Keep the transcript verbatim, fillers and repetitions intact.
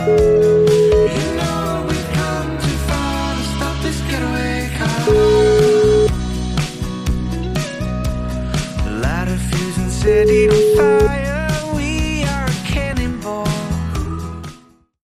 You know we've come too far to stop this getaway car. Light a fuse and set it on fire.